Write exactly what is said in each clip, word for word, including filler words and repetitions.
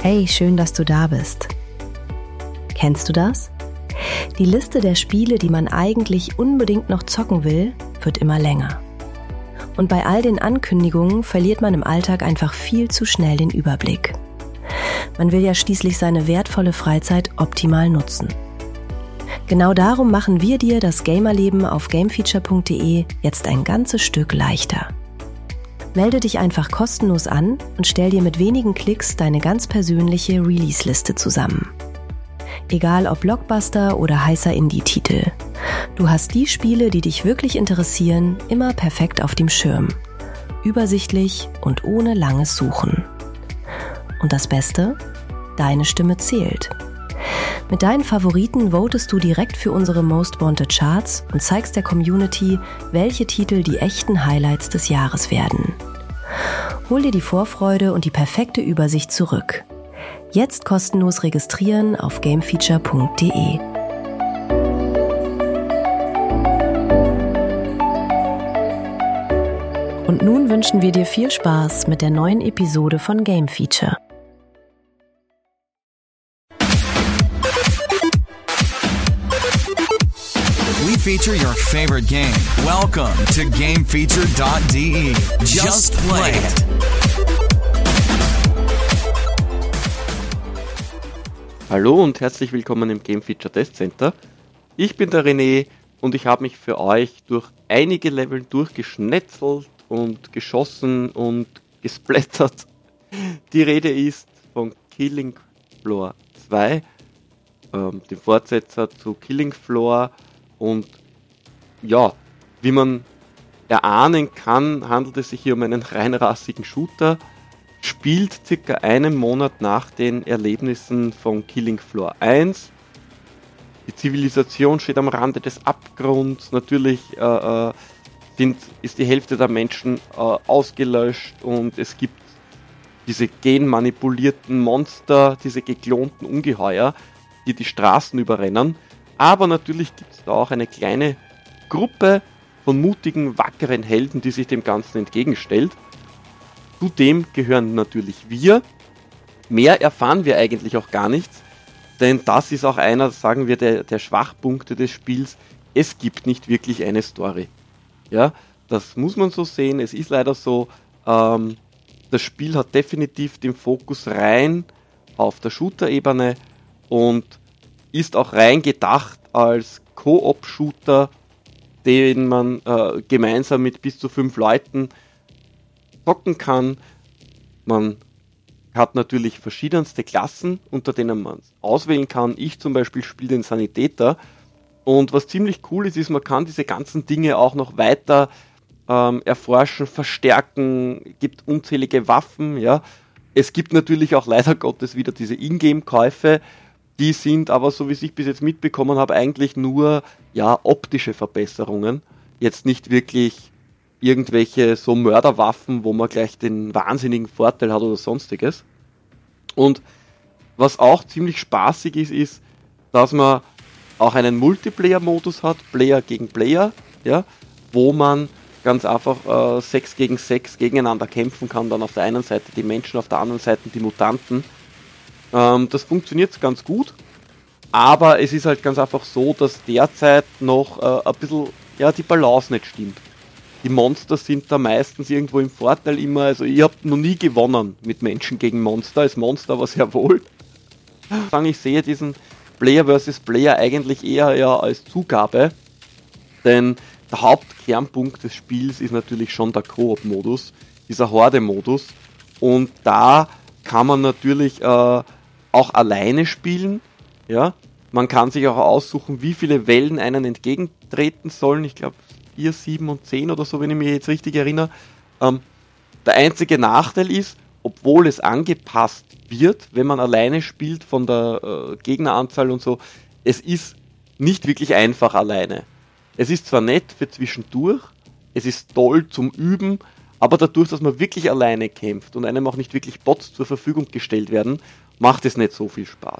Hey, schön, dass du da bist. Kennst du das? Die Liste der Spiele, die man eigentlich unbedingt noch zocken will, wird immer länger. Und bei all den Ankündigungen verliert man im Alltag einfach viel zu schnell den Überblick. Man will ja schließlich seine wertvolle Freizeit optimal nutzen. Genau darum machen wir dir das Gamerleben auf gamefeature punkt de jetzt ein ganzes Stück leichter. Melde dich einfach kostenlos an und stell dir mit wenigen Klicks deine ganz persönliche Release-Liste zusammen. Egal ob Blockbuster oder heißer Indie-Titel. Du hast die Spiele, die dich wirklich interessieren, immer perfekt auf dem Schirm. Übersichtlich und ohne langes Suchen. Und das Beste? Deine Stimme zählt. Mit deinen Favoriten votest du direkt für unsere Most Wanted Charts und zeigst der Community, welche Titel die echten Highlights des Jahres werden. Hol dir die Vorfreude und die perfekte Übersicht zurück. Jetzt kostenlos registrieren auf gamefeature punkt de. Und nun wünschen wir dir viel Spaß mit der neuen Episode von Game Feature. We feature your favorite game. Welcome to gamefeature dot de. Just play it. Hallo und herzlich willkommen im Game Feature Test Center. Ich bin der René und ich habe mich für euch durch einige Level durchgeschnetzelt und geschossen und gesplattert. Die Rede ist von Killing Floor zwei, ähm, dem Fortsetzer zu Killing Floor. Und ja, wie man erahnen kann, handelt es sich hier um einen reinrassigen Shooter, spielt circa einen Monat nach den Erlebnissen von Killing Floor eins. Die Zivilisation steht am Rande des Abgrunds, natürlich äh, sind, ist die Hälfte der Menschen äh, ausgelöscht und es gibt diese genmanipulierten Monster, diese geklonten Ungeheuer, die die Straßen überrennen. Aber natürlich gibt es da auch eine kleine Gruppe von mutigen, wackeren Helden, die sich dem Ganzen entgegenstellt. Zudem gehören natürlich wir. Mehr erfahren wir eigentlich auch gar nichts, denn das ist auch einer, sagen wir, der, der Schwachpunkte des Spiels. Es gibt nicht wirklich eine Story. Ja, das muss man so sehen. Es ist leider so, ähm, das Spiel hat definitiv den Fokus rein auf der Shooter-Ebene und ist auch rein gedacht als Koop-Shooter, den man äh, gemeinsam mit bis zu fünf Leuten zocken kann. Man hat natürlich verschiedenste Klassen, unter denen man auswählen kann. Ich zum Beispiel spiele den Sanitäter. Und was ziemlich cool ist, ist, man kann diese ganzen Dinge auch noch weiter ähm, erforschen, verstärken, gibt unzählige Waffen. Ja. Es gibt natürlich auch leider Gottes wieder diese Ingame-Käufe. Die sind aber, so wie ich bis jetzt mitbekommen habe, eigentlich nur ja, optische Verbesserungen. Jetzt nicht wirklich irgendwelche so Mörderwaffen, wo man gleich den wahnsinnigen Vorteil hat oder sonstiges. Und was auch ziemlich spaßig ist, ist, dass man auch einen Multiplayer-Modus hat, Player gegen Player, ja, wo man ganz einfach äh, sechs gegen sechs gegeneinander kämpfen kann. Dann auf der einen Seite die Menschen, auf der anderen Seite die Mutanten. Ähm, das funktioniert ganz gut, aber es ist halt ganz einfach so, dass derzeit noch äh, ein bisschen ja, die Balance nicht stimmt. Die Monster sind da meistens irgendwo im Vorteil immer, also ich habe noch nie gewonnen mit Menschen gegen Monster, als Monster aber sehr wohl. Ich sehe diesen Player versus Player eigentlich eher ja als Zugabe, denn der Hauptkernpunkt des Spiels ist natürlich schon der Koop-Modus, dieser Horde-Modus, und da kann man natürlich äh, auch alleine spielen, ja, man kann sich auch aussuchen, wie viele Wellen einen entgegentreten sollen, ich glaube vier, sieben und zehn oder so, wenn ich mich jetzt richtig erinnere. Ähm, der einzige Nachteil ist, obwohl es angepasst wird, wenn man alleine spielt von der äh, Gegneranzahl und so, es ist nicht wirklich einfach alleine. Es ist zwar nett für zwischendurch, es ist toll zum Üben, aber dadurch, dass man wirklich alleine kämpft und einem auch nicht wirklich Bots zur Verfügung gestellt werden, macht es nicht so viel Spaß.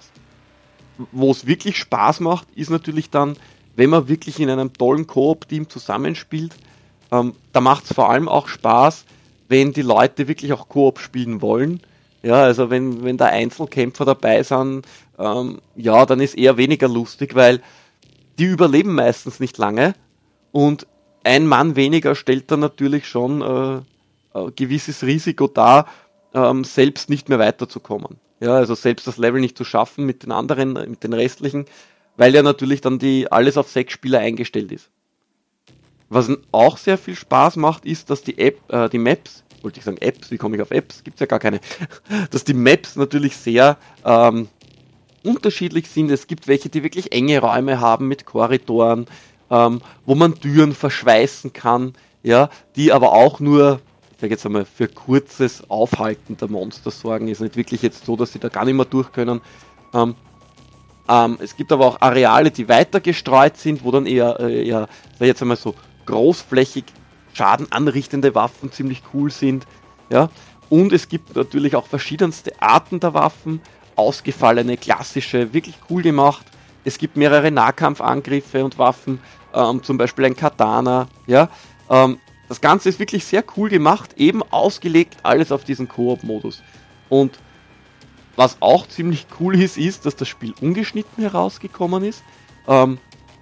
Wo es wirklich Spaß macht, ist natürlich dann, wenn man wirklich in einem tollen Koop-Team zusammenspielt. Ähm, da macht es vor allem auch Spaß, wenn die Leute wirklich auch Koop spielen wollen. Ja, also wenn, wenn da Einzelkämpfer dabei sind, ähm, ja, dann ist eher weniger lustig, weil die überleben meistens nicht lange und ein Mann weniger stellt dann natürlich schon äh, ein gewisses Risiko dar, ähm, selbst nicht mehr weiterzukommen. Ja, also selbst das Level nicht zu schaffen mit den anderen, mit den restlichen, weil ja natürlich dann die alles auf sechs Spieler eingestellt ist. Was auch sehr viel Spaß macht, ist, dass die App, äh, die Maps, wollte ich sagen Apps, wie komme ich auf Apps? Gibt's ja gar keine. Dass die Maps natürlich sehr ähm, unterschiedlich sind. Es gibt welche, die wirklich enge Räume haben mit Korridoren, ähm, wo man Türen verschweißen kann, ja, die aber auch nur, ich sage jetzt einmal, für kurzes Aufhalten der Monster sorgen. Ist nicht wirklich jetzt so, dass sie da gar nicht mehr durch können. Ähm, ähm, es gibt aber auch Areale, die weiter gestreut sind, wo dann eher, äh, eher sag ich jetzt einmal so großflächig Schaden anrichtende Waffen ziemlich cool sind. Ja? Und es gibt natürlich auch verschiedenste Arten der Waffen, ausgefallene, klassische, wirklich cool gemacht. Es gibt mehrere Nahkampfangriffe und Waffen, ähm, zum Beispiel ein Katana. Ja? Ähm, das Ganze ist wirklich sehr cool gemacht, eben ausgelegt alles auf diesen Koop-Modus. Und was auch ziemlich cool ist, ist, dass das Spiel ungeschnitten herausgekommen ist. Ähm,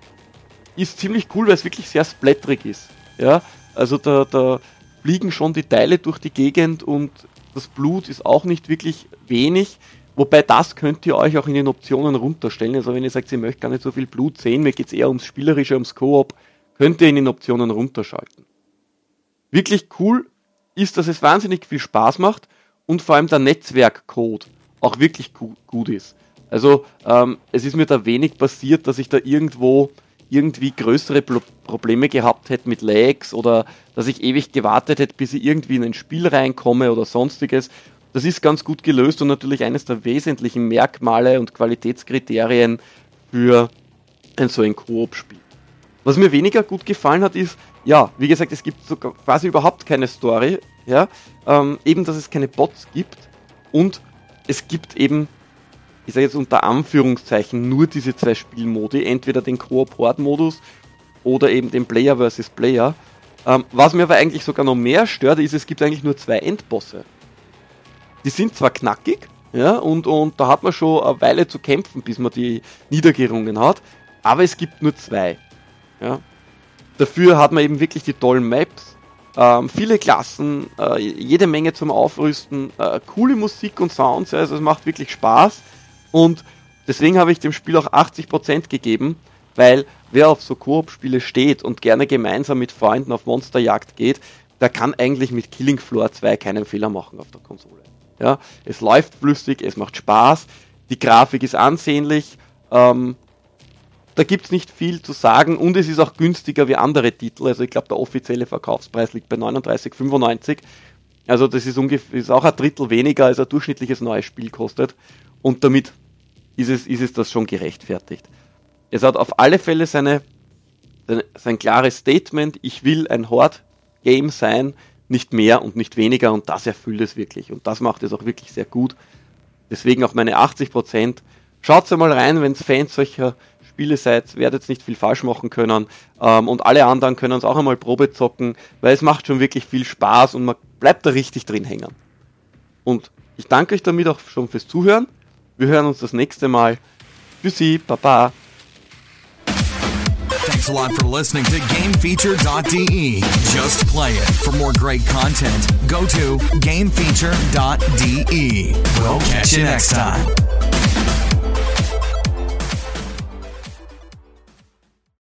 ist ziemlich cool, weil es wirklich sehr splatterig ist. Ja? Also da, da fliegen schon die Teile durch die Gegend und das Blut ist auch nicht wirklich wenig. Wobei das könnt ihr euch auch in den Optionen runterstellen. Also wenn ihr sagt, ihr möchtet gar nicht so viel Blut sehen, mir geht es eher ums Spielerische, ums Koop, könnt ihr in den Optionen runterschalten. Wirklich cool ist, dass es wahnsinnig viel Spaß macht und vor allem der Netzwerkcode auch wirklich gut ist. Also ähm, es ist mir da wenig passiert, dass ich da irgendwo irgendwie größere Pro- Probleme gehabt hätte mit Lags oder dass ich ewig gewartet hätte, bis ich irgendwie in ein Spiel reinkomme oder sonstiges. Das ist ganz gut gelöst und natürlich eines der wesentlichen Merkmale und Qualitätskriterien für ein so ein Koop-Spiel. Was mir weniger gut gefallen hat, ist, ja, wie gesagt, es gibt so quasi überhaupt keine Story, ja, ähm, eben, dass es keine Bots gibt und es gibt eben, ich sage jetzt unter Anführungszeichen, nur diese zwei Spielmodi, entweder den Koop-Horde-Modus oder eben den Player versus Player. Ähm, was mir aber eigentlich sogar noch mehr stört, ist, es gibt eigentlich nur zwei Endbosse. Die sind zwar knackig, ja, und, und da hat man schon eine Weile zu kämpfen, bis man die niedergerungen hat, aber es gibt nur zwei. Ja. Dafür hat man eben wirklich die tollen Maps, ähm, viele Klassen, äh, jede Menge zum Aufrüsten, äh, coole Musik und Sounds, also es macht wirklich Spaß und deswegen habe ich dem Spiel auch achtzig Prozent gegeben, weil wer auf so Koop-Spiele steht und gerne gemeinsam mit Freunden auf Monsterjagd geht, der kann eigentlich mit Killing Floor zwei keinen Fehler machen auf der Konsole. Ja, es läuft flüssig, es macht Spaß, die Grafik ist ansehnlich, ähm, da gibt es nicht viel zu sagen und es ist auch günstiger wie andere Titel, also ich glaube der offizielle Verkaufspreis liegt bei neununddreißig Euro fünfundneunzig, also das ist ungefähr ist auch ein Drittel weniger als ein durchschnittliches neues Spiel kostet und damit ist es, ist es das schon gerechtfertigt. Es hat auf alle Fälle seine, seine, sein klares Statement, ich will ein Horde-Game sein, nicht mehr und nicht weniger und das erfüllt es wirklich und das macht es auch wirklich sehr gut. Deswegen auch meine achtzig Prozent. Schaut mal rein, wenn es Fans solcher Spiele seid, werdet nicht viel falsch machen können ähm, und alle anderen können es auch einmal Probe zocken, weil es macht schon wirklich viel Spaß und man bleibt da richtig drin hängen. Und ich danke euch damit auch schon fürs Zuhören. Wir hören uns das nächste Mal. Tschüssi, Baba. Thanks a lot for listening to game feature dot d e. Just play it. For more great content, go to game feature dot d e. We'll catch you next time.